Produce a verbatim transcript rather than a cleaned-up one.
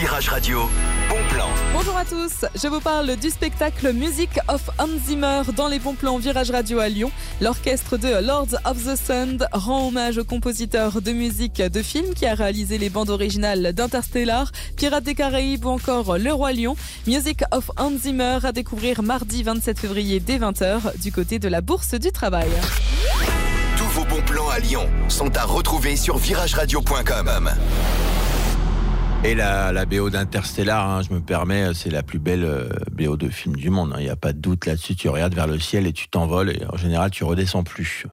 Virage Radio, bon plan. Bonjour à tous, je vous parle du spectacle Music of Hans Zimmer dans les bons plans Virage Radio à Lyon. L'orchestre de Lords of the Sound rend hommage au compositeur de musique de film qui a réalisé les bandes originales d'Interstellar, Pirates des Caraïbes ou encore Le Roi Lion. Music of Hans Zimmer à découvrir mardi vingt-sept février dès vingt heures du côté de la Bourse du Travail. Tous vos bons plans à Lyon sont à retrouver sur virage radio point com. Et la, la B O d'Interstellar, hein, je me permets, c'est la plus belle euh, B O de film du monde. Il hein, n'y a pas de doute là-dessus. Tu regardes vers le ciel et tu t'envoles. Et en général, tu redescends plus.